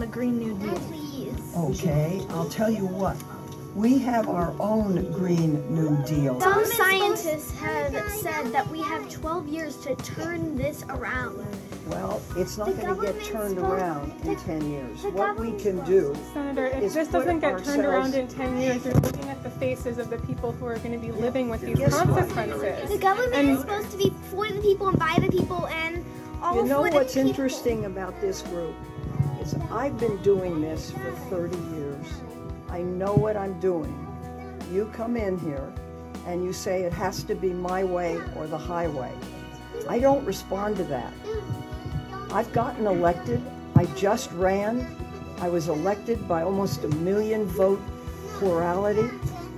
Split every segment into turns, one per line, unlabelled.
Green New Deal?
Please.
Okay, I'll tell you what. We have our own Green New Deal.
Some scientists have said that we have 12 years to turn this around.
Well, it's not going to get turned around in 10 years. What we can do,
Senator, if
is
this
put
doesn't get turned around in
ourselves-
10 years, you're looking at the faces of the people who are going to be living with these consequences.
The government is supposed to be for the people and by the people and all
You know
for the
what's
people.
interesting about this group is I've been doing this for 30 years. I know what I'm doing. You come in here and you say it has to be my way or the highway. I don't respond to that. I've gotten elected. I just ran. I was elected by almost 1 million vote plurality.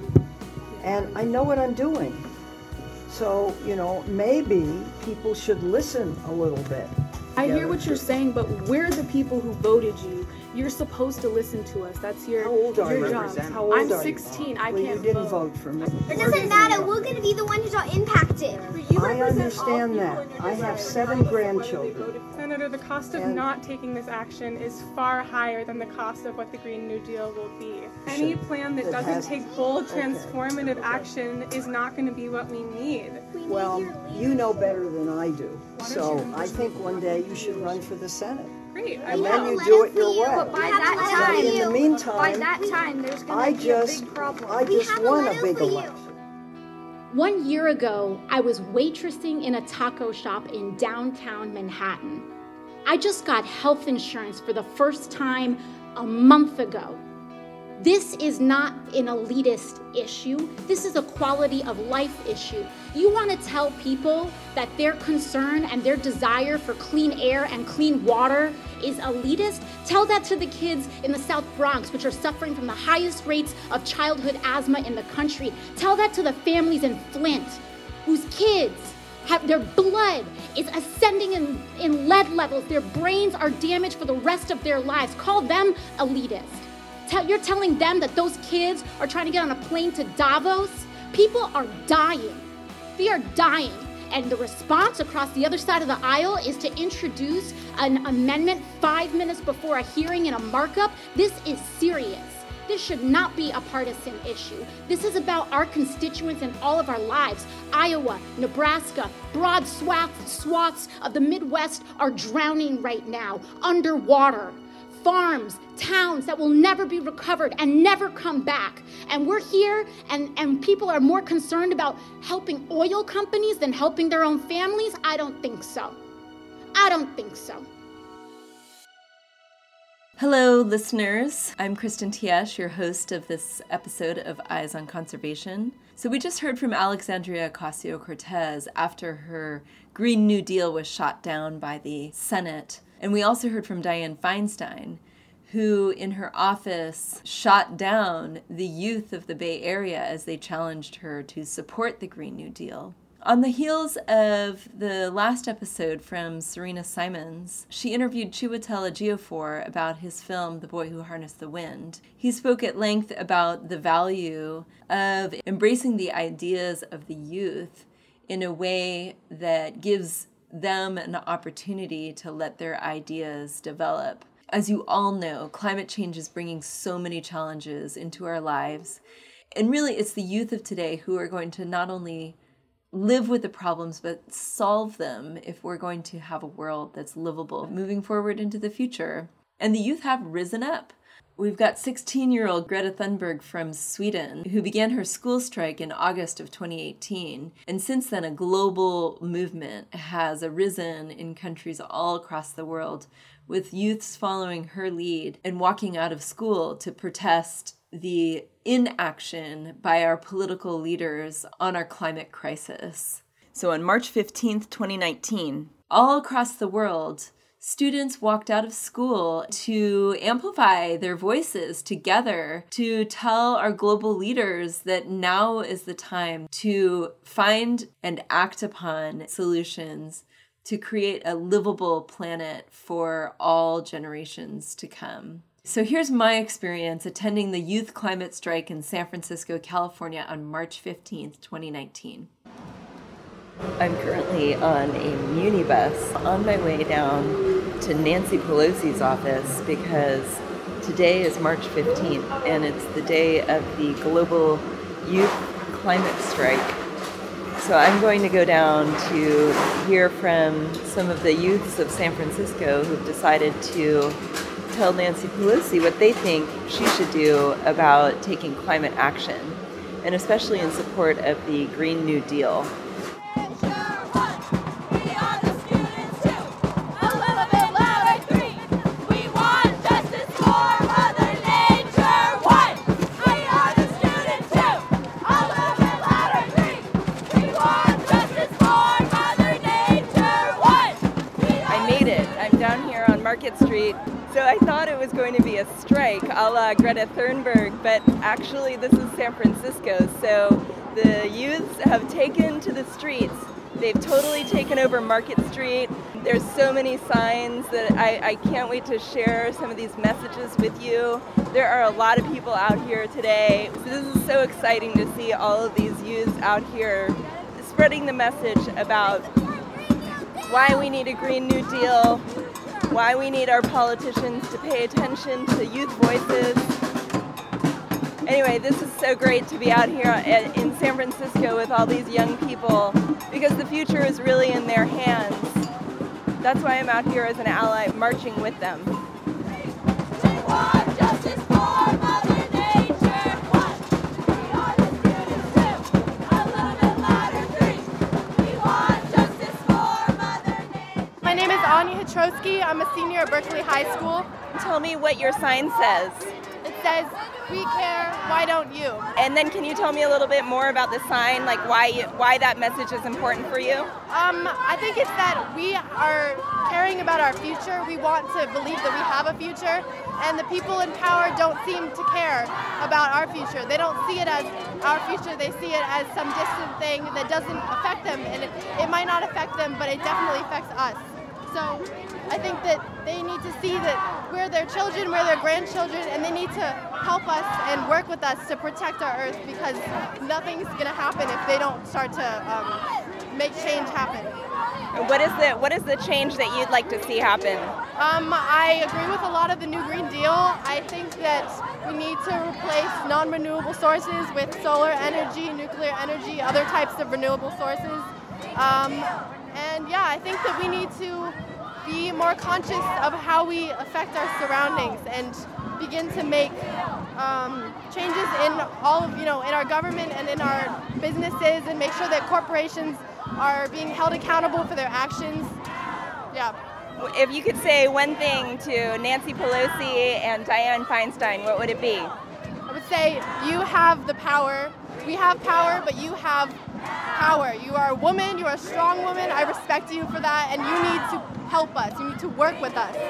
And I know what I'm doing. So, maybe people should listen a little bit.
I hear what you're saying, but we're the people who voted you. You're supposed to listen to us. That's your
How old are you?
job.
How old
I'm
are you?
16. I
Well,
can't
you didn't vote for me.
It doesn't matter. We're going to be the ones who are impacted.
I understand that. I have 7 grandchildren.
Senator, the cost of
And-
not taking this action is far higher than the cost of what the Green New Deal will be. Any plan that
It
doesn't
has-
take bold,
okay.
transformative action is not going to be what we need.
Well, you know better than I do. So I think one day you should run for the Senate.
Great.
And then you do it your way.
But by
We have
that
a letter
But
time,
in the
you.
meantime,
by that time, there's
I
going to be a
just,
big problem.
I just
have a
won a
letter
big
for you.
election.
1 year ago, I was waitressing in a taco shop in downtown Manhattan. I just got health insurance for the first time a month ago. This is not an elitist issue. This is a quality of life issue. You want to tell people that their concern and their desire for clean air and clean water is elitist? Tell that to the kids in the South Bronx, which are suffering from the highest rates of childhood asthma in the country. Tell that to the families in Flint, whose kids have their blood is ascending in lead levels. Their brains are damaged for the rest of their lives. Call them elitist. You're telling them that those kids are trying to get on a plane to Davos? People are dying. They are dying. And the response across the other side of the aisle is to introduce an amendment 5 minutes before a hearing in a markup. This is serious. This should not be a partisan issue. This is about our constituents in all of our lives. Iowa, Nebraska, broad swaths of the Midwest are drowning right now, underwater. Farms, towns that will never be recovered and never come back. And we're here and people are more concerned about helping oil companies than helping their own families? I don't think so. I don't think so.
Hello, listeners. I'm Kristen Tiesch, your host of this episode of Eyes on Conservation. So we just heard from Alexandria Ocasio-Cortez after her Green New Deal was shot down by the Senate. And we also heard from Dianne Feinstein, who in her office shot down the youth of the Bay Area as they challenged her to support the Green New Deal. On the heels of the last episode from Serena Simons, she interviewed Chiwetel Ejiofor about his film, The Boy Who Harnessed the Wind. He spoke at length about the value of embracing the ideas of the youth in a way that gives them an opportunity to let their ideas develop. As you all know, climate change is bringing so many challenges into our lives. And really, it's the youth of today who are going to not only live with the problems, but solve them if we're going to have a world that's livable moving forward into the future. And the youth have risen up. We've got 16-year-old Greta Thunberg from Sweden, who began her school strike in August of 2018. And since then, a global movement has arisen in countries all across the world, with youths following her lead and walking out of school to protest the inaction by our political leaders on our climate crisis. So on March 15th, 2019, all across the world, students walked out of school to amplify their voices together to tell our global leaders that now is the time to find and act upon solutions to create a livable planet for all generations to come. So here's my experience attending the youth climate strike in San Francisco, California on March 15th, 2019. I'm currently on a Muni bus on my way down to Nancy Pelosi's office because today is March 15th, and it's the day of the global youth climate strike. So I'm going to go down to hear from some of the youths of San Francisco who've decided to tell Nancy Pelosi what they think she should do about taking climate action, and especially in support of the Green New Deal. Market Street. So I thought it was going to be a strike a la Greta Thunberg, but actually this is San Francisco. So the youths have taken to the streets. They've totally taken over Market Street. There's so many signs that I can't wait to share some of these messages with you. There are a lot of people out here today. So this is so exciting to see all of these youths out here spreading the message about why we need a Green New Deal, why we need our politicians to pay attention to youth voices. Anyway, this is so great to be out here in San Francisco with all these young people because the future is really in their hands. That's why I'm out here as an ally, marching with them.
My name is Anya Hitrosky. I'm a senior at Berkeley High School.
Tell me what your sign says.
It says, "We care, why don't you?"
And then can you tell me a little bit more about the sign, like why that message is important for you?
I think it's that we are caring about our future. We want to believe that we have a future, and the people in power don't seem to care about our future. They don't see it as our future. They see it as some distant thing that doesn't affect them, and it might not affect them, but it definitely affects us. So I think that they need to see that we're their children, we're their grandchildren, and they need to help us and work with us to protect our earth, because nothing's going to happen if they don't start to make change happen.
What is the change that you'd like to see happen?
I agree with a lot of the new Green Deal. I think that we need to replace non-renewable sources with solar energy, nuclear energy, other types of renewable sources. And yeah, I think that we need to be more conscious of how we affect our surroundings and begin to make changes in all of, in our government and in our businesses, and make sure that corporations are being held accountable for their actions. Yeah.
If you could say one thing to Nancy Pelosi and Dianne Feinstein, what would it be?
I would say, you have the power. We have power, but you have power. You are a woman, you are a strong woman. I respect you for that, and you need to help us. You need to work with us.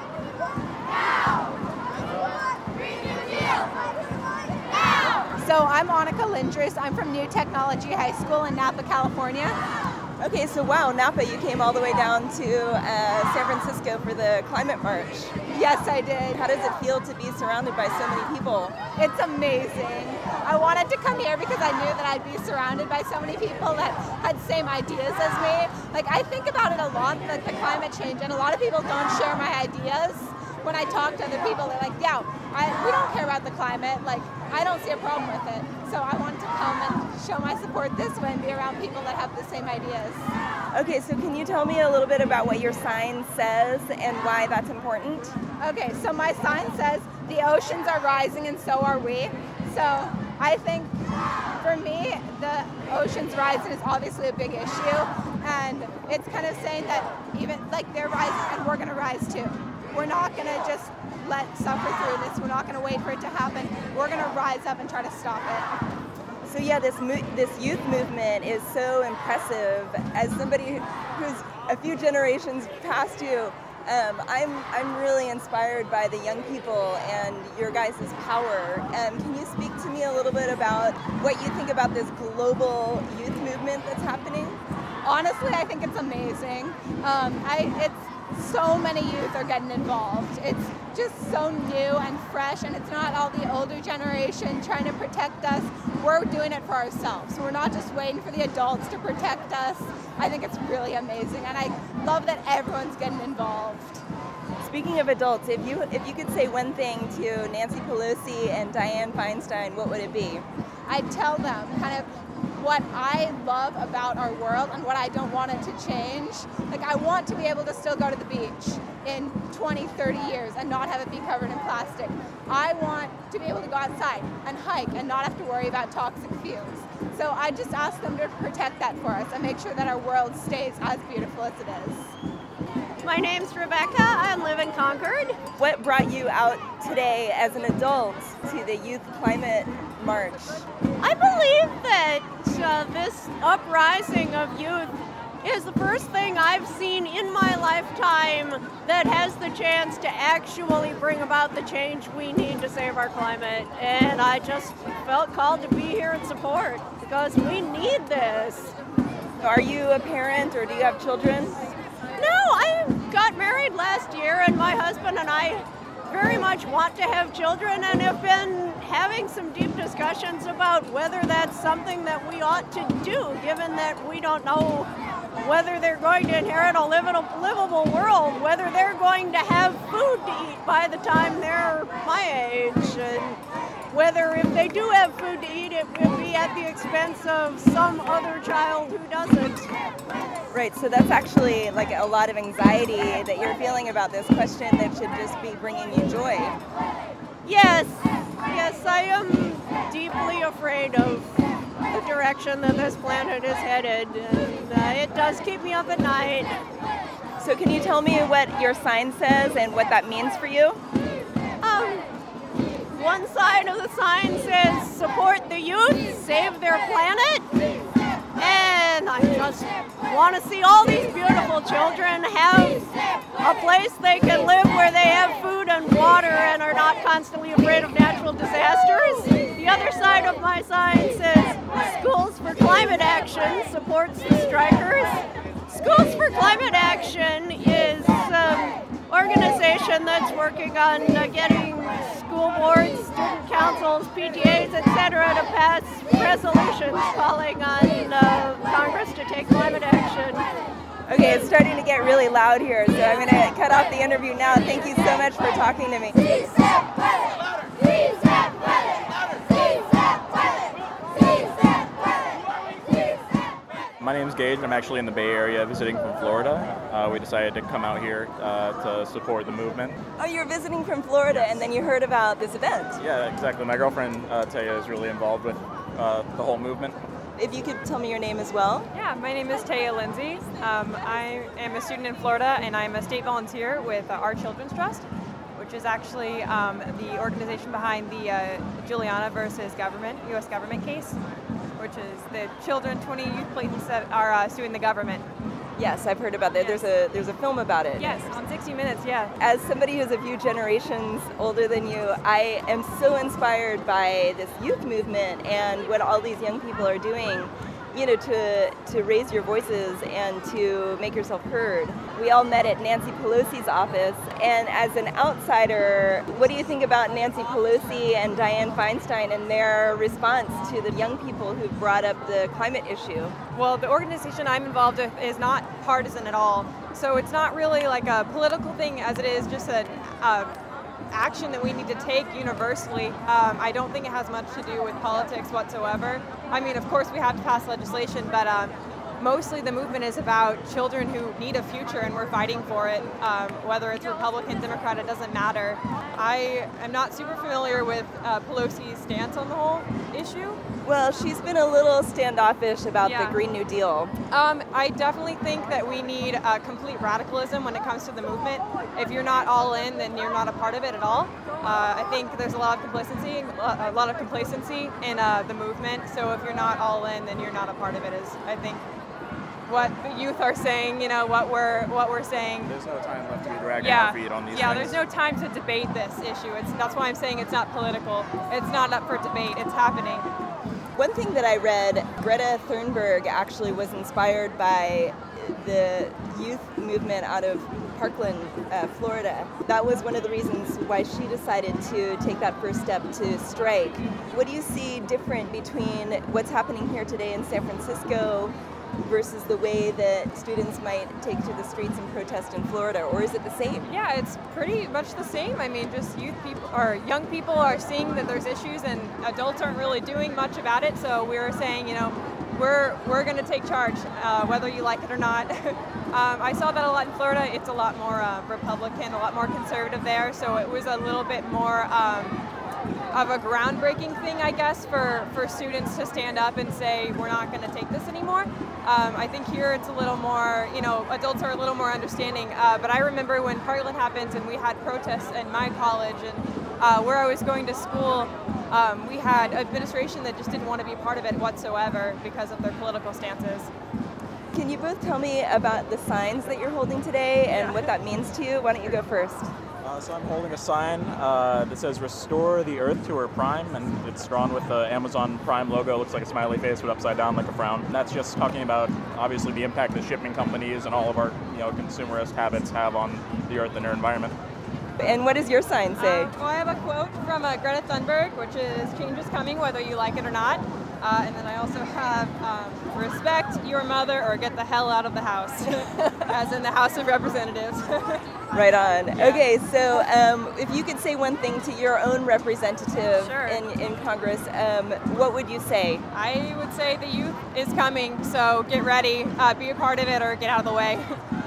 So I'm Monica Lindris. I'm from New Technology High School in Napa, California.
Okay, so wow, Napa, you came all the way down to San Francisco for the climate march.
Yes, I did.
How does it feel to be surrounded by so many people?
It's amazing. I wanted to come here because I knew that I'd be surrounded by so many people that had the same ideas as me. Like, I think about it a lot, like the climate change, and a lot of people don't share my ideas. When I talk to other people, they're like, yeah, we don't care about the climate. Like, I don't see a problem with it. So I wanted to come and show my support this way and be around people that have the same ideas.
Okay, so can you tell me a little bit about what your sign says and why that's important?
Okay, so my sign says, the oceans are rising and so are we. So I think for me, the oceans rising is obviously a big issue. And it's kind of saying that even like they're rising and we're going to rise too. We're not going to just suffer through this. We're not going to wait for it to happen. We're going to rise up and try to stop it.
So yeah, this youth movement is so impressive. As somebody who's a few generations past you, I'm really inspired by the young people and your guys' power. Can you speak to me a little bit about what you think about this global youth movement that's happening?
Honestly, I think it's amazing. So many youth are getting involved. It's just so new and fresh, and it's not all the older generation trying to protect us. We're doing it for ourselves. We're not just waiting for the adults to protect us. I think it's really amazing, and I love that everyone's getting involved.
Speaking of adults, if you could say one thing to Nancy Pelosi and Dianne Feinstein, what would it be?
I'd tell them kind of what I love about our world and what I don't want it to change. Like, I want to be able to still go to the beach in 20, 30 years and not have it be covered in plastic. I want to be able to go outside and hike and not have to worry about toxic fumes. So I just ask them to protect that for us and make sure that our world stays as beautiful as it is.
My name's Rebecca. I live in Concord.
What brought you out today as an adult to the Youth Climate March?
I believe that this uprising of youth is the first thing I've seen in my lifetime that has the chance to actually bring about the change we need to save our climate. And I just felt called to be here in support because we need this.
Are you a parent or do you have children?
No, I got married last year and my husband and I very much want to have children and have been having some deep discussions about whether that's something that we ought to do, given that we don't know whether they're going to inherit a livable world, whether they're going to have food to eat by the time they're my age, and whether if they do have food to eat, it will be at the expense of some other child who doesn't.
Right, so that's actually like a lot of anxiety that you're feeling about this question that should just be bringing you joy.
Yes, I am deeply afraid of the direction that this planet is headed, and it does keep me up at night.
So can you tell me what your sign says and what that means for you?
One side of the sign says, support the youth, save their planet. And I just want to see all these beautiful children have a place they can live where they have food and water and are not constantly afraid of natural disasters. The other side of my sign says, Schools for Climate Action supports the strikers. Schools for Climate Action is an organization that's working on getting school boards, student councils, PTAs, etc. to pass resolutions calling on Congress to take climate action.
Okay, it's starting to get really loud here, so I'm going to cut off the interview now. Thank you so much for talking to me.
My name is Gage, and I'm actually in the Bay Area visiting from Florida. We decided to come out here to support the movement.
Oh, you're visiting from Florida, and then you heard about this event.
Yeah, exactly. My girlfriend, Taya, is really involved with the whole movement.
If you could tell me your name as well.
Yeah, my name is Taya Lindsay. I am a student in Florida, and I'm a state volunteer with Our Children's Trust, which is actually the organization behind the Juliana versus U.S. government case, which is the children, 20 youth Claytons that are suing the government.
Yes, I've heard about that.
Yes.
There's a film about it.
Yes, on 60 Minutes, yeah.
As somebody who's a few generations older than you, I am so inspired by this youth movement and what all these young people are doing, you know, to raise your voices and to make yourself heard. We all met at Nancy Pelosi's office, and as an outsider, what do you think about Nancy Pelosi and Dianne Feinstein and their response to the young people who brought up the climate issue?
Well, the organization I'm involved with is not partisan at all, so it's not really like a political thing as it is just an action that we need to take universally. I don't think it has much to do with politics whatsoever. I mean, of course we have to pass legislation, but mostly the movement is about children who need a future, and we're fighting for it. Whether it's Republican, Democrat, it doesn't matter. I am not super familiar with Pelosi's stance on the whole issue.
Well, she's been a little standoffish about the Green New Deal.
I definitely think that we need complete radicalism when it comes to the movement. If you're not all in, then you're not a part of it at all. I think there's a lot of complacency in the movement. So if you're not all in, then you're not a part of it. Is I think what the youth are saying. You know what we're saying.
There's no time left to be dragging our feet on these things.
Yeah, there's no time to debate this issue. That's why I'm saying it's not political. It's not up for debate. It's happening.
One thing that I read, Greta Thunberg actually was inspired by the youth movement out of Parkland, Florida. That was one of the reasons why she decided to take that first step to strike. What do you see different between what's happening here today in San Francisco versus the way that students might take to the streets and protest in Florida, or is it the same?
Yeah, it's pretty much the same. I mean, just youth people or young people are seeing that there's issues and adults aren't really doing much about it. So we were saying, we're going to take charge, whether you like it or not. I saw that a lot in Florida. It's a lot more Republican, a lot more conservative there. So it was a little bit more of a groundbreaking thing, I guess, for students to stand up and say, we're not going to take this anymore. I think here it's a little more, adults are a little more understanding. But I remember when Parkland happened and we had protests in my college and where I was going to school, we had administration that just didn't want to be part of it whatsoever because of their political stances.
Can you both tell me about the signs that you're holding today and what that means to you? Why don't you go first?
So I'm holding a sign that says "Restore the Earth to her Prime," and it's drawn with the Amazon Prime logo. It looks like a smiley face, but upside down like a frown. And that's just talking about, obviously, the impact that shipping companies and all of our, consumerist habits have on the Earth and our environment.
And what does your sign say?
Well, I have a quote from Greta Thunberg, which is "Change is coming, whether you like it or not." And then I also have "Respect your mother or get the hell out of the house," as in the House of Representatives.
Right on. Yeah. Okay, so if you could say one thing to your own representative
Sure.
in Congress, what would you say?
I would say the youth is coming, so get ready, be a part of it, or get out of the way.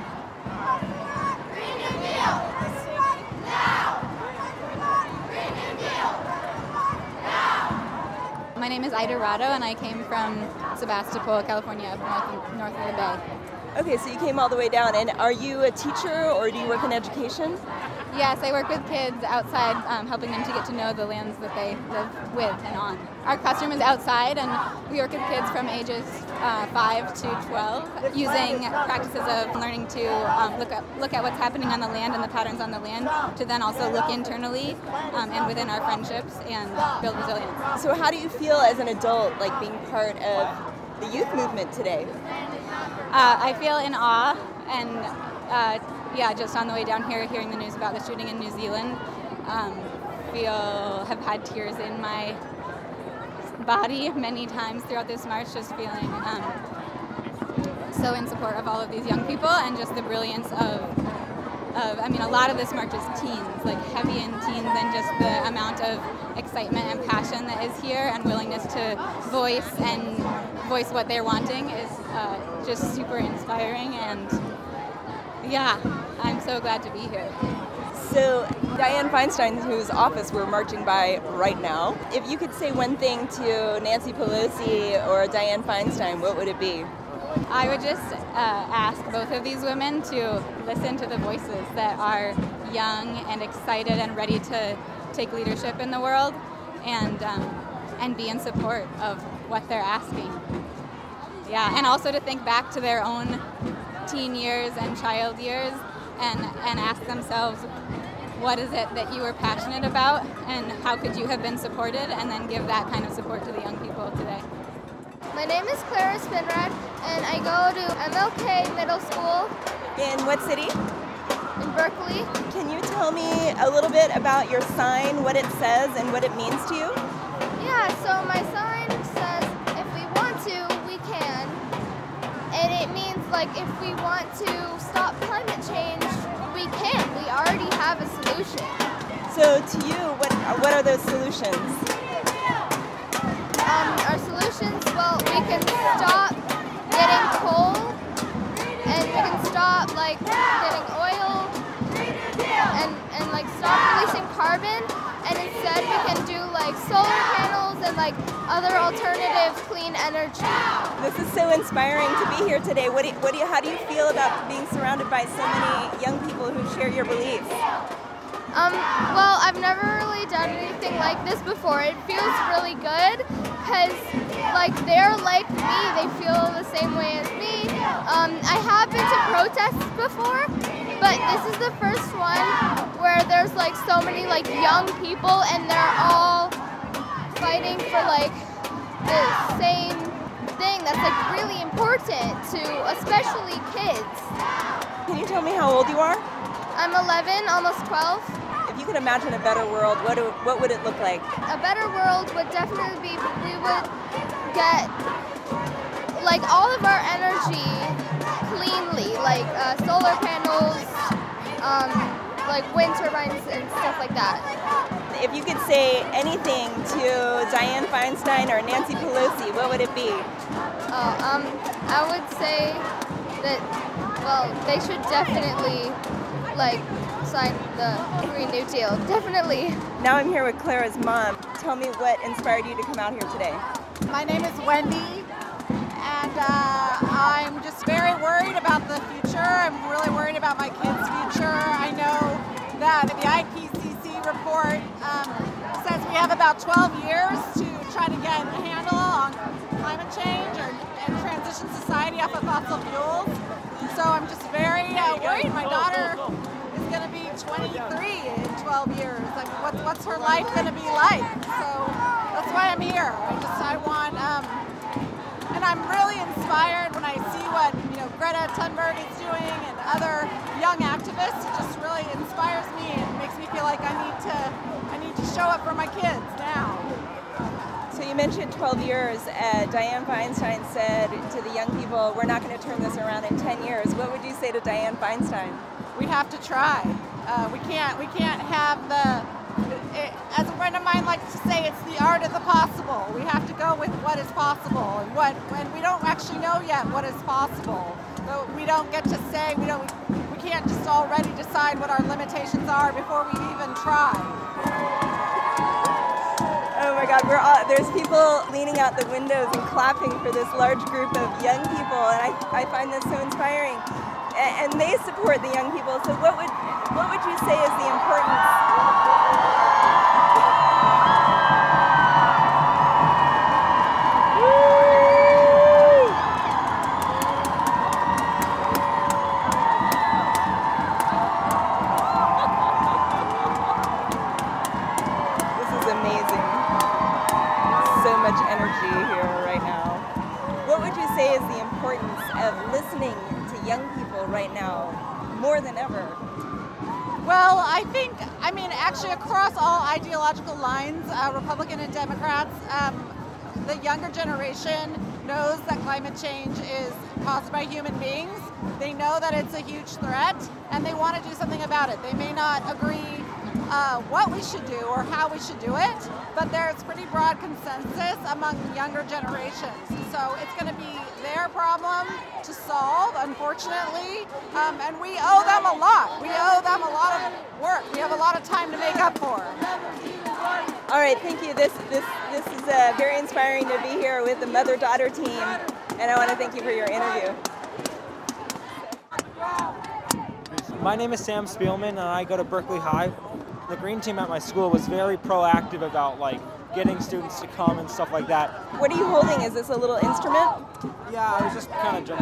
My name is Ida Rado, and I came from Sebastopol, California, up north of the Bay.
Okay, so you came all the way down, and are you a teacher or do you work in education?
Yes, I work with kids outside, helping them to get to know the lands that they live with and on. Our classroom is outside, and we work with kids from ages 5 to 12, using practices of learning to look at what's happening on the land and the patterns on the land, to then also look internally and within our friendships and build resilience.
So how do you feel as an adult, like being part of the youth movement today?
I feel in awe, and just on the way down here, hearing the news about the shooting in New Zealand, have had tears in my body many times throughout this march, just feeling so in support of all of these young people and just the brilliance of a lot of this march is teens, like heavy in teens, and just the amount of excitement and passion that is here and willingness to voice what they're wanting is just super inspiring, and I'm so glad to be here.
So Dianne Feinstein, whose office we're marching by right now, if you could say one thing to Nancy Pelosi or Dianne Feinstein, what would it be?
I would just ask both of these women to listen to the voices that are young and excited and ready to take leadership in the world, and be in support of what they're asking. And also to think back to their own teen years and child years and ask themselves, what is it that you were passionate about and how could you have been supported, and then give that kind of support to the young people today.
My name is Clara Spinrad, and I go to MLK Middle School.
In what city?
In Berkeley.
Can you tell me a little bit about your sign, what it says, and what it means to you?
Yeah, so my sign says, if we want to, we can. And it means, if we want to stop climate change, we can. We already have a solution.
So to you, what are those solutions?
Our solutions, we can stop getting coal, and we can stop getting oil, and stop releasing carbon, and instead we can do solar panels and other alternative clean energy.
This is so inspiring to be here today. How do you feel about being surrounded by so many young people who share your beliefs?
Well, I've never really done anything like this before. It feels really good because, they're like me. They feel the same way as me. I have been to protests before, but this is the first one where there's, so many, young people, and they're all fighting for, the same thing that's, really important to especially kids.
Can you tell me how old you are?
I'm 11, almost 12.
If you could imagine a better world, what would it look like?
A better world would definitely be, we would get like all of our energy cleanly, like solar panels, like wind turbines and stuff like that.
If you could say anything to Dianne Feinstein or Nancy Pelosi, what would it be?
I would say that, well, they should definitely sign the Green New Deal. Definitely.
Now I'm here with Clara's mom. Tell me what inspired you to come out here today.
My name is Wendy, and I'm just very worried about the future. I'm really worried about my kids' future. I know that the IPCC report says we have about 12 years to try to get a handle on climate change and transition society off of fossil fuels. So I'm just very worried. My daughter is going to be 23 in 12 years. Like, what's her life going to be like? So that's why I'm here. I want, and I'm really inspired when I see what Greta Thunberg is doing and other young activists. It just really inspires me and makes me feel like I need to show up for my kids now.
So you mentioned 12 years. Dianne Feinstein said to the young people, we're not going to turn this around in 10 years. What would you say to Dianne Feinstein?
We have to try. We can't have as a friend of mine likes to say, it's the art of the possible. We have to go with what is possible, and we don't actually know yet what is possible. So we don't get to say, we can't just already decide what our limitations are before we even try.
Oh my God, there's people leaning out the windows and clapping for this large group of young people, and I find this so inspiring. And they support the young people. So what would you say is the importance? This is amazing. So much energy here right now. What would you say is the importance of listening to young people right now more than ever?
Well, actually across all ideological lines, Republican and Democrats, the younger generation knows that climate change is caused by human beings. They know that it's a huge threat, and they want to do something about it. They may not agree what we should do or how we should do it, but there's pretty broad consensus among younger generations. So it's going to be their problem to solve, unfortunately, and we owe them a lot. We owe them a lot of work. We have a lot of time to make up for.
All right, thank you. This is very inspiring to be here with the mother-daughter team, and I want to thank you for your interview.
My name is Sam Spielman, and I go to Berkeley High. The green team at my school was very proactive about getting students to come and stuff like that.
What are you holding? Is this a little instrument?
Yeah, I was just kind of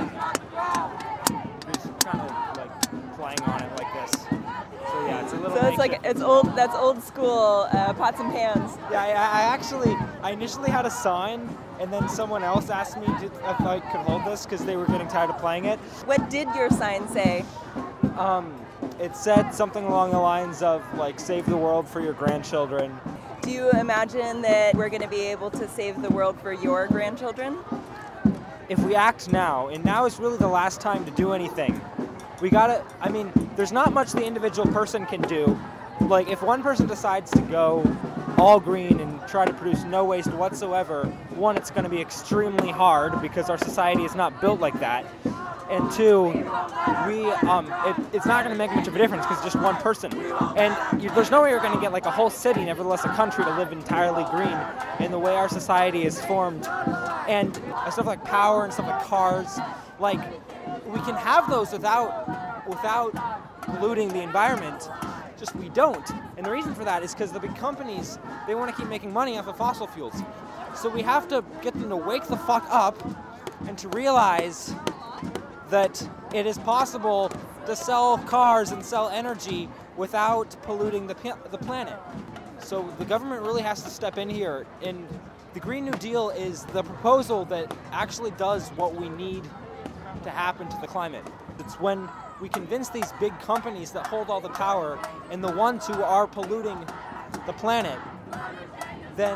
playing on it like this. So yeah, it's a little.
So it's old. That's old school pots and pans.
Yeah, I initially had a sign, and then someone else asked me if I could hold this because they were getting tired of playing it.
What did your sign say?
It said something along the lines of save the world for your grandchildren.
Do you imagine that we're going to be able to save the world for your grandchildren?
If we act now, and now is really the last time to do anything. There's not much the individual person can do. If one person decides to go all green and try to produce no waste whatsoever, one, it's going to be extremely hard because our society is not built like that. And two, it's not going to make much of a difference because it's just one person. And there's no way you're going to get a whole city, nevertheless a country, to live entirely green in the way our society is formed. And stuff like power and stuff like cars, we can have those without polluting the environment. Just we don't. And the reason for that is because the big companies, they want to keep making money off of fossil fuels. So we have to get them to wake the fuck up and to realize that it is possible to sell cars and sell energy without polluting the planet. So the government really has to step in here, and the Green New Deal is the proposal that actually does what we need to happen to the climate. It's when we convince these big companies that hold all the power and the ones who are polluting the planet, then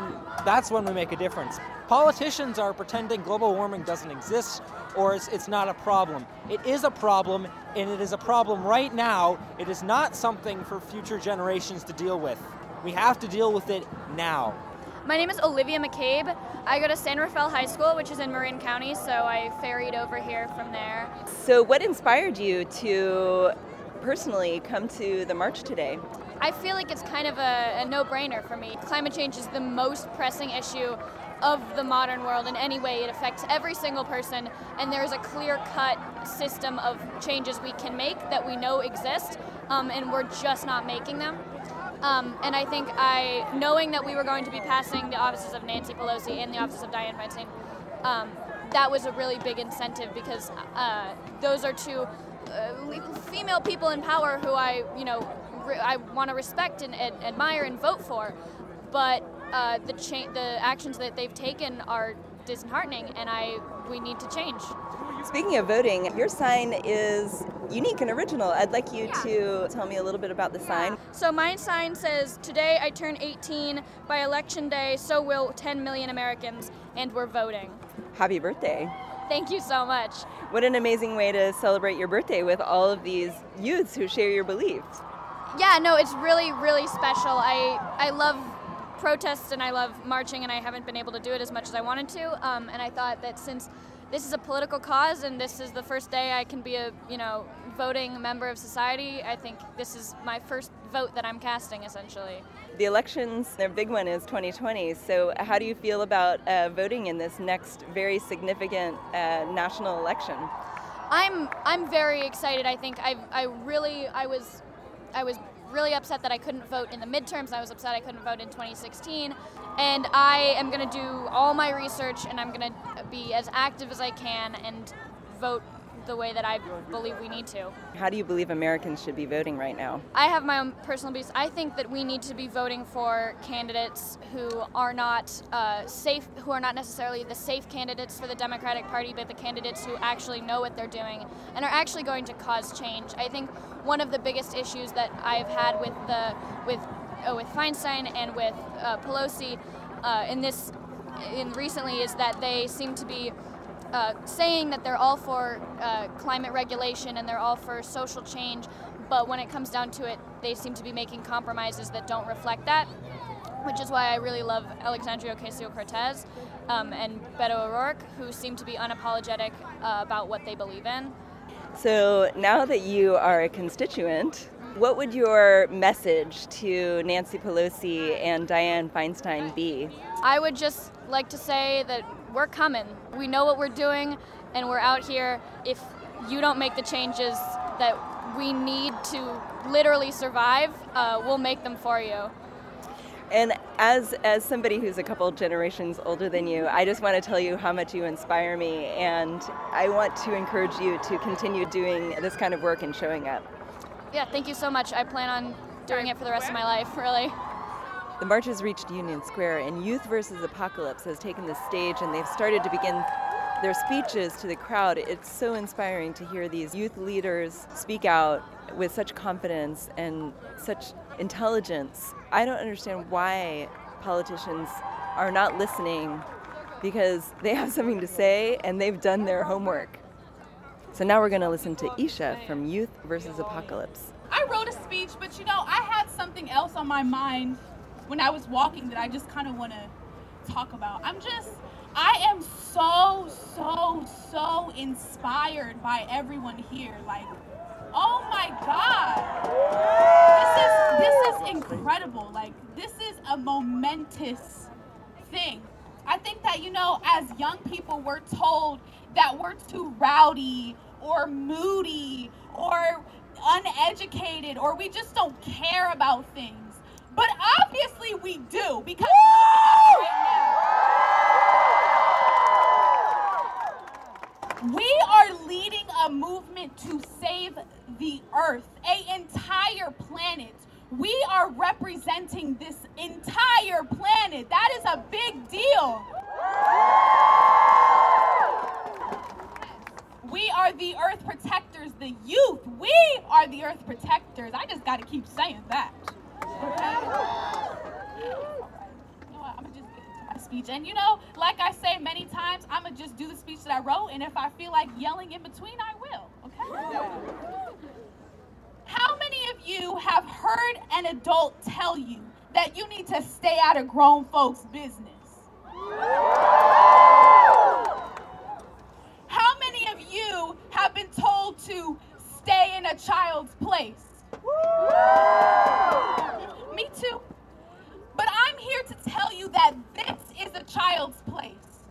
That's when we make a difference. Politicians are pretending global warming doesn't exist or it's not a problem. It is a problem, and it is a problem right now. It is not something for future generations to deal with. We have to deal with it now.
My name is Olivia McCabe. I go to San Rafael High School, which is in Marin County, so I ferried over here from there.
So what inspired you to personally come to the march today?
I feel like it's kind of a no-brainer for me. Climate change is the most pressing issue of the modern world in any way. It affects every single person, and there's a clear-cut system of changes we can make that we know exist, and we're just not making them. And I think knowing that we were going to be passing the offices of Nancy Pelosi and the offices of Dianne Feinstein, that was a really big incentive because those are two female people in power who I want to respect and admire and vote for. But the actions that they've taken are disheartening, and we need to change.
Speaking of voting, your sign is unique and original. I'd like you to tell me a little bit about the sign.
So my sign says, "Today I turn 18. By election day, so will 10 million Americans, and we're voting."
Happy birthday.
Thank you so much.
What an amazing way to celebrate your birthday with all of these youths who share your beliefs.
Yeah, no, it's really, really special. I love protests and I love marching, and I haven't been able to do it as much as I wanted to. And I thought that since this is a political cause and this is the first day I can be a voting member of society, I think this is my first vote that I'm casting, essentially.
The elections, their big one is 2020. So how do you feel about voting in this next very significant national election?
I'm very excited. I think I was really upset that I couldn't vote in the midterms. I was upset I couldn't vote in 2016. And I am going to do all my research, and I'm going to be as active as I can and vote the way that I believe we need to.
How do you believe Americans should be voting right now?
I have my own personal beliefs. I think that we need to be voting for candidates who are not safe, who are not necessarily the safe candidates for the Democratic Party, but the candidates who actually know what they're doing and are actually going to cause change. I think one of the biggest issues that I've had with Feinstein and with Pelosi recently is that they seem to be saying that they're all for climate regulation and they're all for social change, but when it comes down to it, they seem to be making compromises that don't reflect that, which is why I really love Alexandria Ocasio-Cortez and Beto O'Rourke, who seem to be unapologetic about what they believe in.
So now that you are a constituent, what would your message to Nancy Pelosi and Dianne Feinstein be?
I would just like to say that we're coming. We know what we're doing, and we're out here. If you don't make the changes that we need to literally survive, we'll make them for you.
And as somebody who's a couple generations older than you, I just want to tell you how much you inspire me, and I want to encourage you to continue doing this kind of work and showing up.
Yeah, thank you so much. I plan on doing it for the rest of my life, really.
The march has reached Union Square, and Youth versus Apocalypse has taken the stage, and they've started to begin their speeches to the crowd. It's so inspiring to hear these youth leaders speak out with such confidence and such intelligence. I don't understand why politicians are not listening, because they have something to say and they've done their homework. So now we're going to listen to Isha from Youth versus Apocalypse.
I wrote a speech, but I had something else on my mind when I was walking that I just kind of want to talk about. I am so inspired by everyone here. Like, oh my God, this is incredible. Like, this is a momentous thing. I think that, as young people, we're told that we're too rowdy or moody or uneducated, or we just don't care about things. But obviously we do, because we are leading a movement to save the earth, an entire planet. We are representing this entire planet. That is a big deal. We are the earth protectors, the youth. We are the earth protectors. I just got to keep saying that. Okay? You know what? I'm going to just get into my speech. And you know, like I say many times, I'm going to just do the speech that I wrote, and if I feel like yelling in between, I will, okay? How many of you have heard an adult tell you that you need to stay out of grown folks' business? How many of you have been told to stay in a child's place? Me too. But I'm here to tell you that this is a child's place.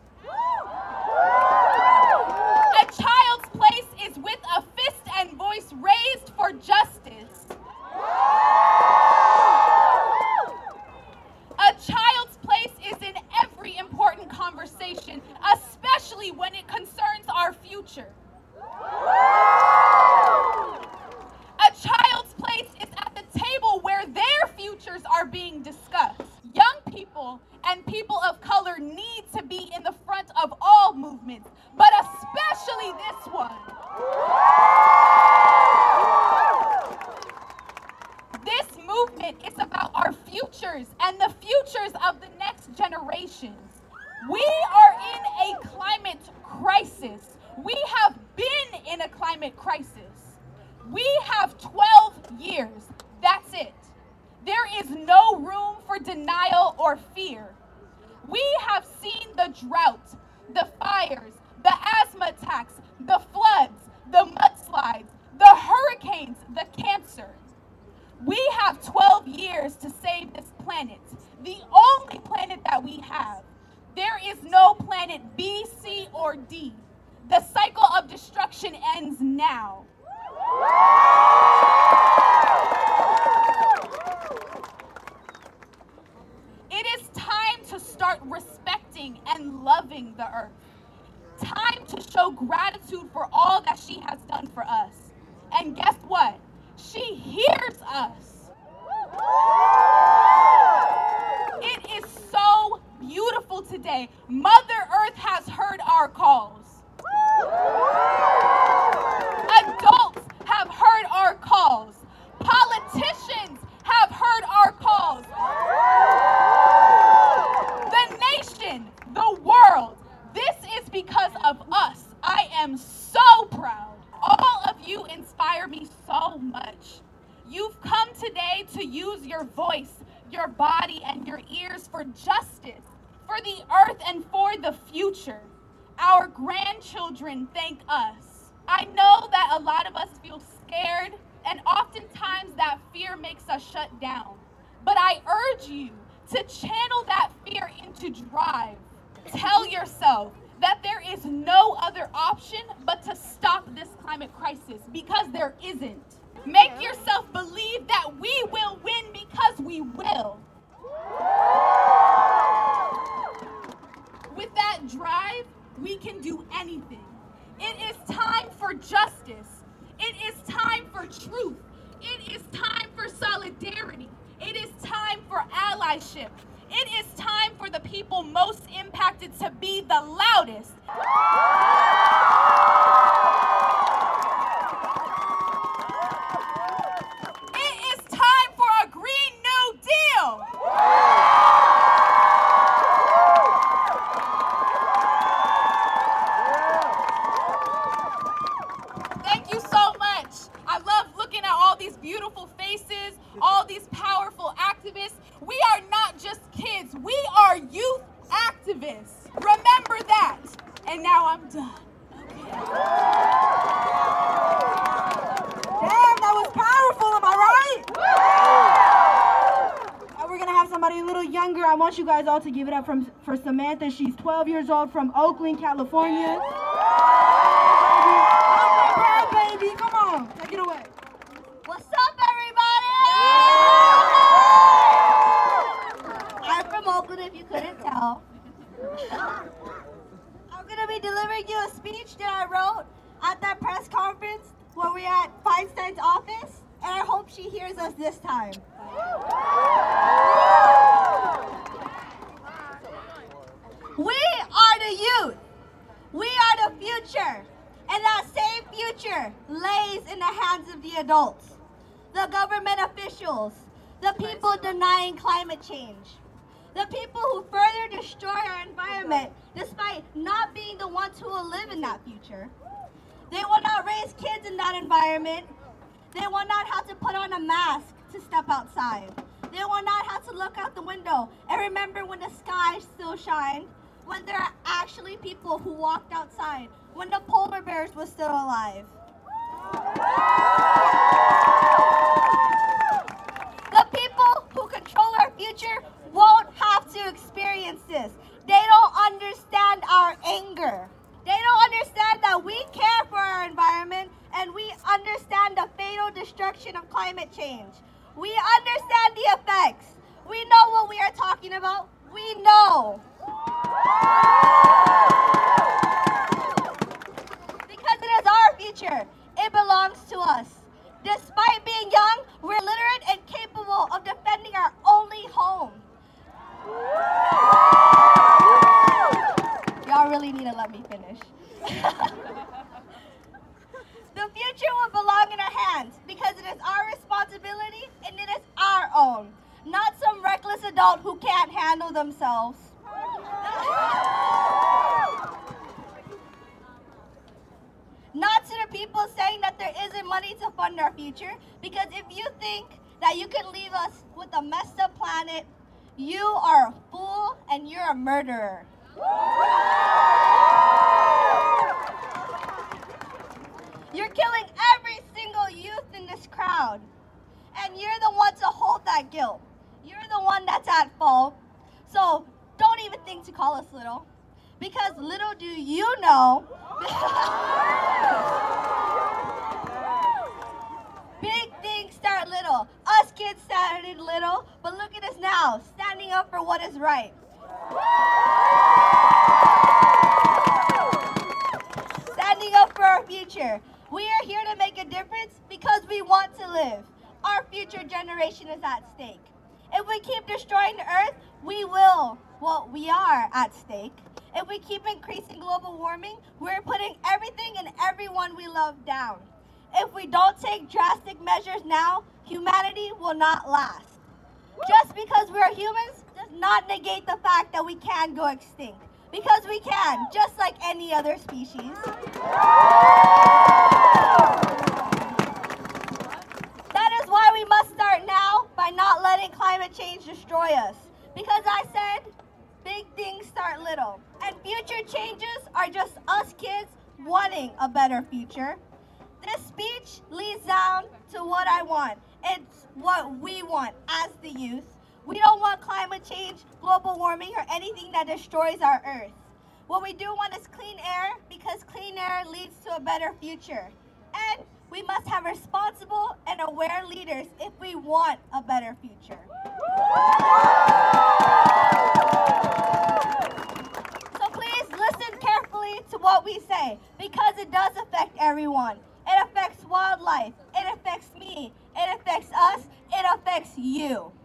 A child's place is with a fist and voice raised for justice. A child's place is in every important conversation, especially when it concerns our future. A child's place is at the table where their futures are being discussed. Young people and people of color need to be in the front of all movements, but especially this one. This movement is about our futures and the futures of the next generations. We are in a climate crisis. We have been in a climate crisis. We have 12 years. That's it. There is no room for denial or fear. We have seen the drought, the fires, the asthma attacks, the floods, the mudslides, the hurricanes, the cancer. We have 12 years to save this planet, the only planet that we have. There is no planet B, C, or D. The cycle of destruction ends now. It is time to start respecting and loving the earth. Time to show gratitude for all that she has done for us. And guess what? She hears us. It is so beautiful today. Mother Earth has heard our calls. Adults have heard our calls. Politicians have heard our calls. The nation, the world, this is because of us. I am so proud. All of you inspire me so much. You've come today to use your voice, your body, and your ears for justice, for the earth, and for the future. Our grandchildren thank us. I know that a lot of us feel scared, and oftentimes that fear makes us shut down. But I urge you to channel that fear into drive. Tell yourself that there is no other option but to stop this climate crisis, because there isn't. Make yourself believe that we will win, because we will. With that drive, we can do anything. It is time for justice. It is time for truth. It is time for solidarity. It is time for allyship. It is time for the people most impacted to be the loudest. It is time for a Green New Deal. Thank you so much. I love looking at all these beautiful faces, all these powerful activists. We are not just kids, we are youth activists. Remember that. And now I'm done.
Damn, that was powerful, am I right? Now we're gonna have somebody a little younger. I want you guys all to give it up for Samantha. She's 12 years old from Oakland, California. Hey, baby, come on, take it away.
What's up, everybody? I'm from Oakland, if you couldn't tell. I'm going to be delivering you a speech that I wrote at that press conference where we're at Feinstein's office, and I hope she hears us this time. We are the youth. We are the future. And that same future lays in the hands of the adults, the government officials, the people denying climate change. The people who further destroy our environment despite not being the ones who will live in that future. They will not raise kids in that environment. They will not have to put on a mask to step outside. They will not have to look out the window and remember when the sky still shined, when there are actually people who walked outside, when the polar bears were still alive. The people who control our future won't have to experience this. They don't understand our anger. They don't understand that we care for our environment and we understand the fatal destruction of climate change. We understand the effects. We know what we are talking about. We know. Because it is our future. It belongs to us. Despite being young, we're literate and capable of defending our only home. Y'all really need to let me finish. The future will belong in our hands because it is our responsibility and it is our own, not some reckless adult who can't handle themselves. Not to the people saying that there isn't money to fund our future, because if you think that you can leave us with a messed up planet, you are a fool and you're a murderer. You're killing every single youth in this crowd, and you're the one to hold that guilt. You're the one that's at fault, so don't even think to call us little, because little do you know, big things start little. Us kids started little, but look at us now, standing up for what is right. Standing up for our future. We are here to make a difference because we want to live. Our future generation is at stake. If we keep destroying the earth, we are at stake. If we keep increasing global warming, we're putting everything and everyone we love down. If we don't take drastic measures now, humanity will not last. Just because we're humans does not negate the fact that we can go extinct. Because we can, just like any other species. That is why we must start now by not letting climate change destroy us. Because I said, big things start little. And future changes are just us kids wanting a better future. This speech leads down to what I want. It's what we want as the youth. We don't want climate change, global warming, or anything that destroys our earth. What we do want is clean air, because clean air leads to a better future. And we must have responsible and aware leaders if we want a better future. So please listen carefully to what we say, because it does affect everyone. It affects wildlife, it affects me, it affects us, it affects you.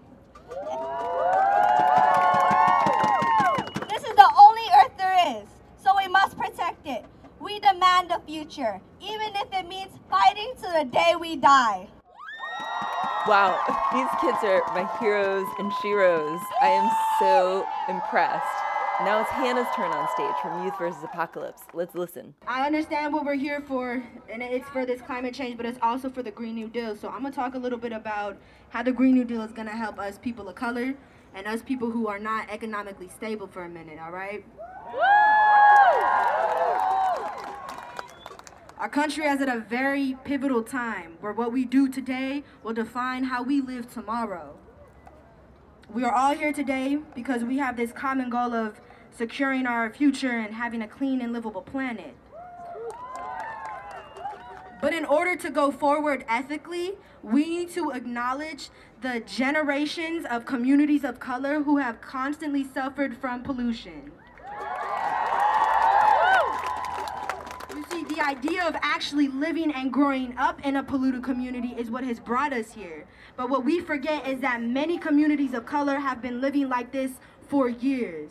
This is the only earth there is, so we must protect it. We demand a future, even if it means fighting to the day we die.
Wow, these kids are my heroes and sheroes. I am so impressed. Now it's Hannah's turn on stage from Youth vs. Apocalypse. Let's listen.
I understand what we're here for, and it's for this climate change, but it's also for the Green New Deal. So I'm going to talk a little bit about how the Green New Deal is going to help us people of color and us people who are not economically stable for a minute, all right? Our country is at a very pivotal time where what we do today will define how we live tomorrow. We are all here today because we have this common goal of securing our future and having a clean and livable planet. But in order to go forward ethically, we need to acknowledge the generations of communities of color who have constantly suffered from pollution. You see, the idea of actually living and growing up in a polluted community is what has brought us here. But what we forget is that many communities of color have been living like this for years.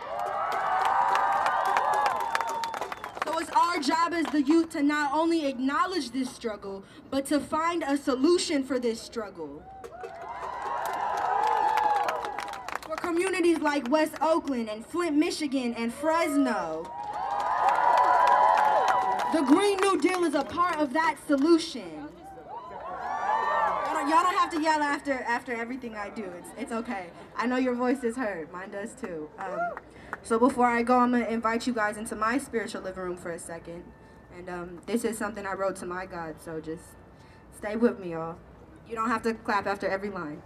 So it's our job as the youth to not only acknowledge this struggle, but to find a solution for this struggle. communities like West Oakland and Flint, Michigan and Fresno. The Green New Deal is a part of that solution. Y'all don't have to yell after everything I do. It's okay. I know your voice is heard. Mine does too. So before I go, I'm going to invite you guys into my spiritual living room for a second. And this is something I wrote to my God, so just stay with me, y'all. You don't have to clap after every line.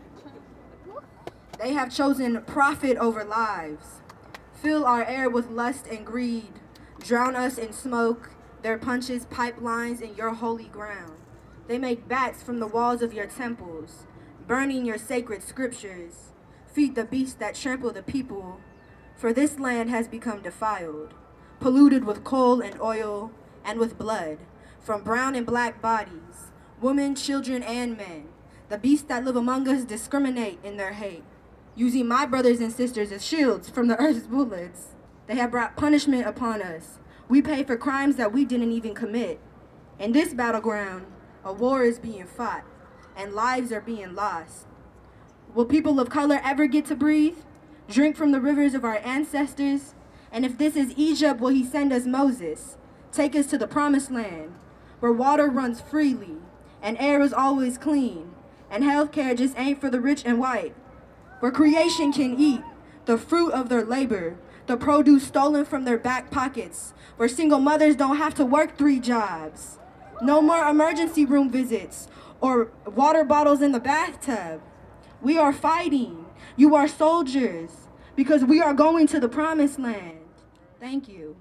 They have chosen profit over lives. Fill our air with lust and greed. Drown us in smoke. Their punches pipelines in your holy ground. They make bats from the walls of your temples, burning your sacred scriptures. Feed the beasts that trample the people. For this land has become defiled, polluted with coal and oil and with blood, from brown and black bodies, women, children, and men. The beasts that live among us discriminate in their hate, using my brothers and sisters as shields from the earth's bullets. They have brought punishment upon us. We pay for crimes that we didn't even commit. In this battleground, a war is being fought, and lives are being lost. Will people of color ever get to breathe? Drink from the rivers of our ancestors? And if this is Egypt, will he send us Moses? Take us to the promised land, where water runs freely, and air is always clean, and healthcare just ain't for the rich and white, where creation can eat the fruit of their labor, the produce stolen from their back pockets, where single mothers don't have to work 3 jobs. No more emergency room visits or water bottles in the bathtub. We are fighting. You are soldiers, because we are going to the promised land. Thank you.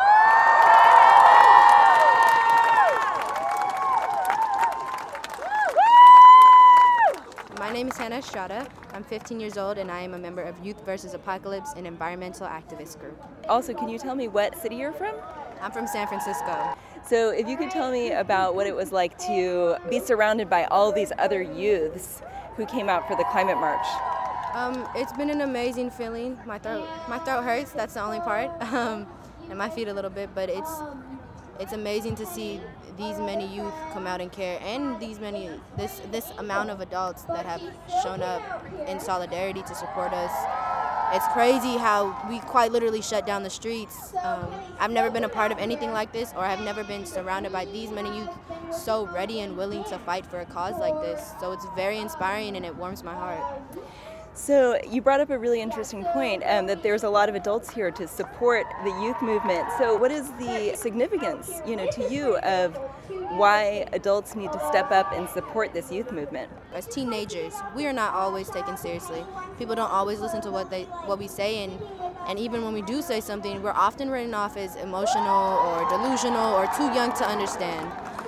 My name is Hannah Estrada. I'm 15 years old and I am a member of Youth vs. Apocalypse, an environmental activist group.
Also, can you tell me what city you're from?
I'm from San Francisco.
So if you could tell me about what it was like to be surrounded by all these other youths who came out for the climate march.
It's been an amazing feeling. My throat hurts, that's the only part, and my feet a little bit, but it's amazing to see these many youth come out and care, and this amount of adults that have shown up in solidarity to support us. It's crazy how we quite literally shut down the streets. I've never been a part of anything like this, or I've never been surrounded by these many youth so ready and willing to fight for a cause like this. So it's very inspiring and it warms my heart.
So you brought up a really interesting point, that there's a lot of adults here to support the youth movement. So what is the significance, to you of why adults need to step up and support this youth movement?
As teenagers, we are not always taken seriously. People don't always listen to what we say, and even when we do say something, we're often written off as emotional or delusional or too young to understand,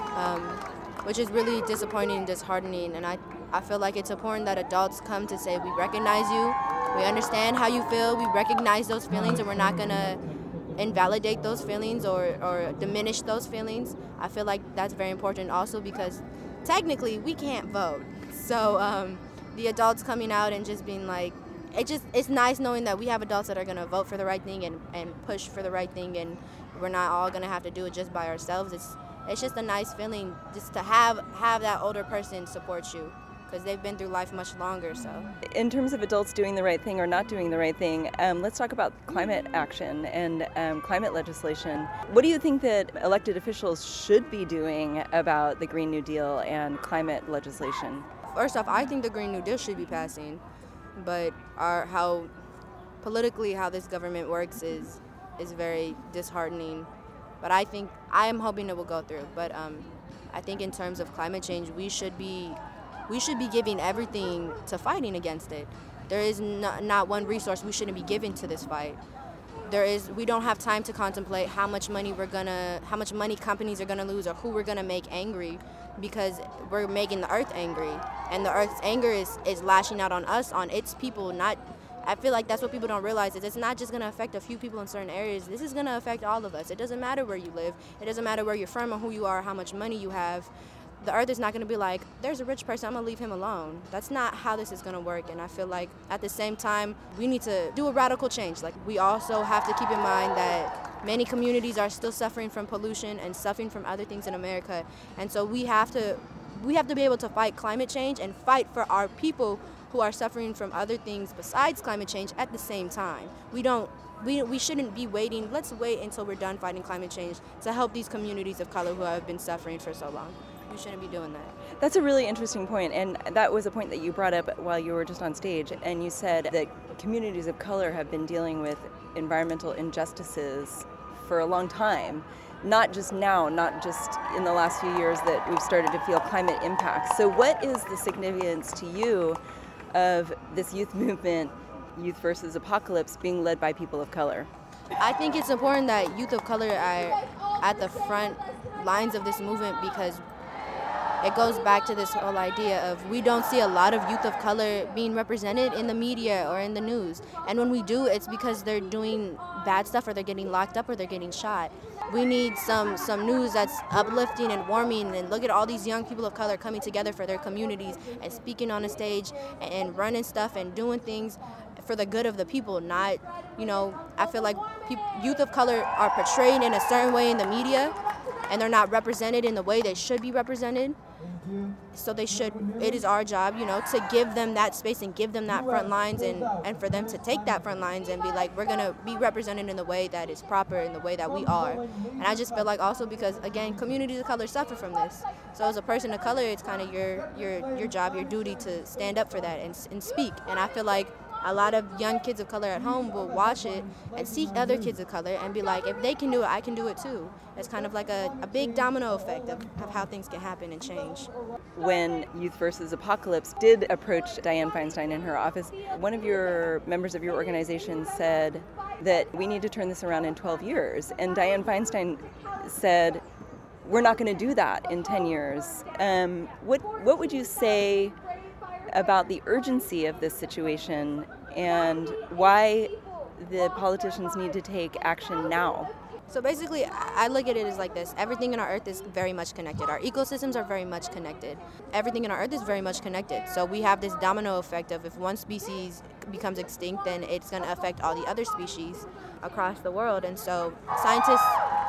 which is really disappointing and disheartening. And I feel like it's important that adults come to say, we recognize you, we understand how you feel, we recognize those feelings, and we're not going to invalidate those feelings or diminish those feelings. I feel like that's very important also because technically we can't vote. So the adults coming out and just being like, it's nice knowing that we have adults that are going to vote for the right thing and push for the right thing, and we're not all going to have to do it just by ourselves. It's just a nice feeling just to have that older person support you, because they've been through life much longer. So,
in terms of adults doing the right thing or not doing the right thing, let's talk about climate action and climate legislation. What do you think that elected officials should be doing about the Green New Deal and climate legislation?
First off, I think the Green New Deal should be passing, but how this government works is very disheartening. But I am hoping it will go through. But I think in terms of climate change, we should be giving everything to fighting against it. There is not one resource we shouldn't be giving to this fight. We don't have time to contemplate how much money companies are gonna lose or who we're gonna make angry, because we're making the earth angry, and the earth's anger is lashing out on us, on its people. I feel like that's what people don't realize, is it's not just gonna affect a few people in certain areas. This is gonna affect all of us. It doesn't matter where you live. It doesn't matter where you're from or who you are or how much money you have. The earth is not going to be like, there's a rich person, I'm going to leave him alone. That's not how this is going to work. And I feel like at the same time, we need to do a radical change. Like, we also have to keep in mind that many communities are still suffering from pollution and suffering from other things in America. And so we have to be able to fight climate change and fight for our people who are suffering from other things besides climate change at the same time. We shouldn't be waiting. Let's wait until we're done fighting climate change to help these communities of color who have been suffering for so long. We shouldn't be doing that.
That's a really interesting point, and that was a point that you brought up while you were just on stage, and you said that communities of color have been dealing with environmental injustices for a long time, not just now, not just in the last few years that we've started to feel climate impacts. So what is the significance to you of this youth movement, Youth versus Apocalypse, being led by people of color?
I think it's important that youth of color are at the front lines of this movement because it goes back to this whole idea of we don't see a lot of youth of color being represented in the media or in the news. And when we do, it's because they're doing bad stuff or they're getting locked up or they're getting shot. We need some news that's uplifting and warming, and look at all these young people of color coming together for their communities and speaking on a stage and running stuff and doing things for the good of the people, not, I feel like youth of color are portrayed in a certain way in the media and they're not represented in the way they should be represented. So it is our job, to give them that space and give them that front lines and for them to take that front lines and be like, we're going to be represented in the way that is proper, in the way that we are. And I just feel like also because, again, communities of color suffer from this. So as a person of color, it's kind of your job, your duty to stand up for that and speak. And I feel like a lot of young kids of color at home will watch it and see other kids of color and be like, if they can do it, I can do it too. It's kind of like a big domino effect of how things can happen and change.
When Youth versus Apocalypse did approach Dianne Feinstein in her office, one of your members of your organization said that we need to turn this around in 12 years. And Dianne Feinstein said, we're not going to do that in 10 years. What would you say about the urgency of this situation and why the politicians need to take action now?
So basically, I look at it as like this. Everything in our earth is very much connected. Our ecosystems are very much connected. Everything in our earth is very much connected. So we have this domino effect of if one species becomes extinct, then it's going to affect all the other species across the world. And so scientists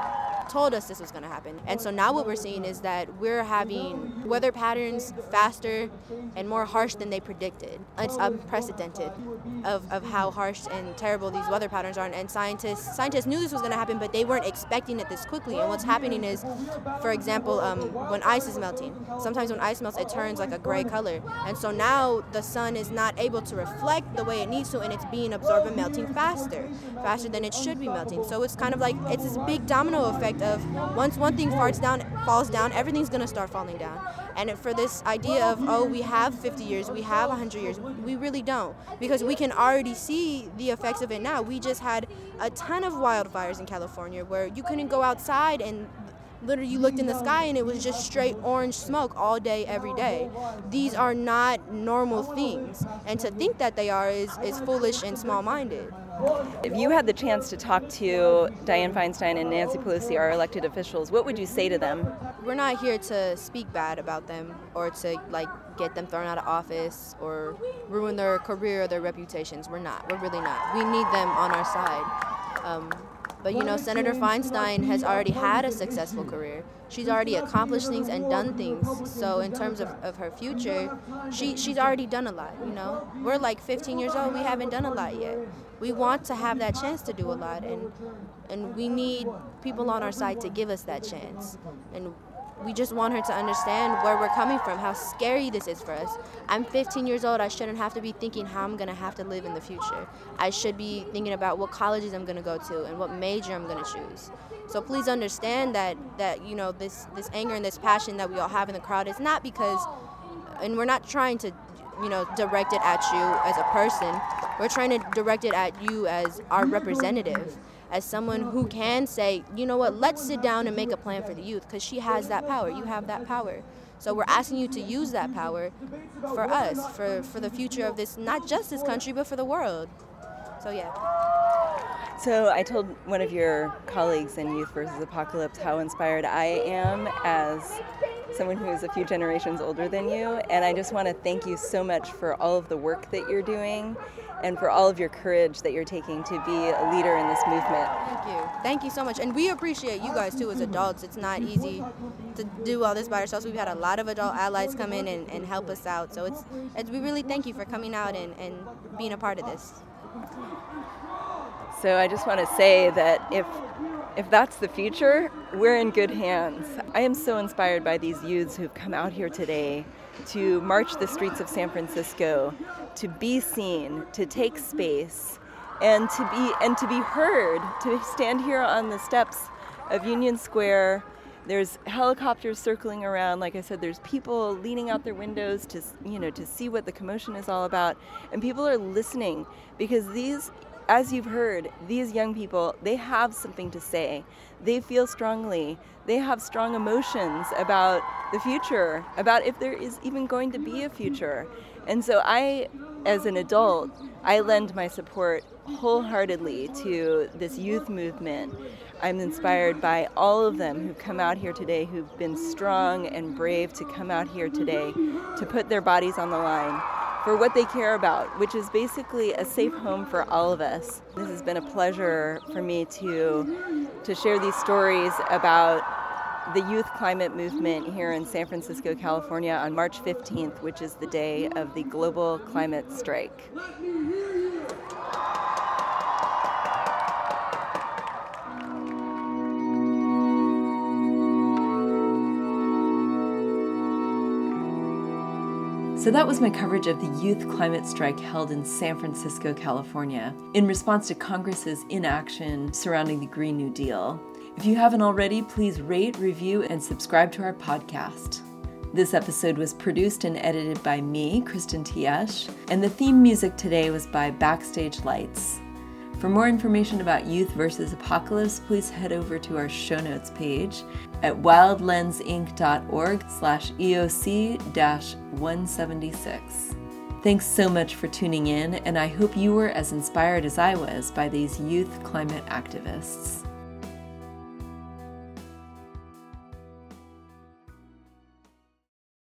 told us this was going to happen. And so now what we're seeing is that we're having weather patterns faster and more harsh than they predicted. It's unprecedented of how harsh and terrible these weather patterns are. And scientists knew this was going to happen, but they weren't expecting it this quickly. And what's happening is, for example, when ice is melting, sometimes when ice melts, it turns like a gray color. And so now the sun is not able to reflect the way it needs to, and it's being absorbed and melting faster than it should be melting. So it's kind of like, it's this big domino effect of once one thing falls down, everything's going to start falling down. And for this idea of, we have 50 years, we have 100 years, we really don't. Because we can already see the effects of it now. We just had a ton of wildfires in California where you couldn't go outside and literally you looked in the sky and it was just straight orange smoke all day, every day. These are not normal things. And to think that they are is foolish and small-minded.
If you had the chance to talk to Dianne Feinstein and Nancy Pelosi, our elected officials, what would you say to them?
We're not here to speak bad about them or to get them thrown out of office or ruin their career or their reputations. We're not. We're really not. We need them on our side. But Senator Feinstein has already had a successful career. She's already accomplished things and done things. So in terms of her future, she's already done a lot, We're like 15 years old, we haven't done a lot yet. We want to have that chance to do a lot, and we need people on our side to give us that chance. And we just want her to understand where we're coming from, how scary this is for us. I'm 15 years old. I shouldn't have to be thinking how I'm going to have to live in the future. I should be thinking about what colleges I'm going to go to and what major I'm going to choose. So please understand that this anger and this passion that we all have in the crowd is not because, and we're not trying to direct it at you as a person. We're trying to direct it at you as our representative, as someone who can say, let's sit down and make a plan for the youth, because she has that power. You have that power. So we're asking you to use that power for us, for the future of this, not just this country, but for the world. So, yeah.
So I told one of your colleagues in Youth versus Apocalypse how inspired I am as someone who is a few generations older than you, and I just want to thank you so much for all of the work that you're doing and for all of your courage that you're taking to be a leader in this movement.
Thank you. Thank you so much. And we appreciate you guys too as adults. It's not easy to do all this by ourselves. We've had a lot of adult allies come in and help us out. So we really thank you for coming out and being a part of this.
So I just want to say that if that's the future, we're in good hands. I am so inspired by these youths who've come out here today to march the streets of San Francisco, to be seen, to take space, and to be heard, to stand here on the steps of Union Square. There's helicopters circling around. Like I said, there's people leaning out their windows to see what the commotion is all about, and people are listening because these, as you've heard, these young people, they have something to say. They feel strongly. They have strong emotions about the future, about if there is even going to be a future. And so I, as an adult, I lend my support wholeheartedly to this youth movement. I'm inspired by all of them who've come out here today, who've been strong and brave to come out here today to put their bodies on the line for what they care about, which is basically a safe home for all of us. This has been a pleasure for me to share these stories about the youth climate movement here in San Francisco, California on March 15th, which is the day of the global climate strike.
So that was my coverage of the youth climate strike held in San Francisco, California, in response to Congress's inaction surrounding the Green New Deal. If you haven't already, please rate, review, and subscribe to our podcast. This episode was produced and edited by me, Kristen Tiesch, and the theme music today was by Backstage Lights. For more information about Youth vs. Apocalypse, please head over to our show notes page at wildlensinc.org/EOC-176. Thanks so much for tuning in, and I hope you were as inspired as I was by these youth climate activists.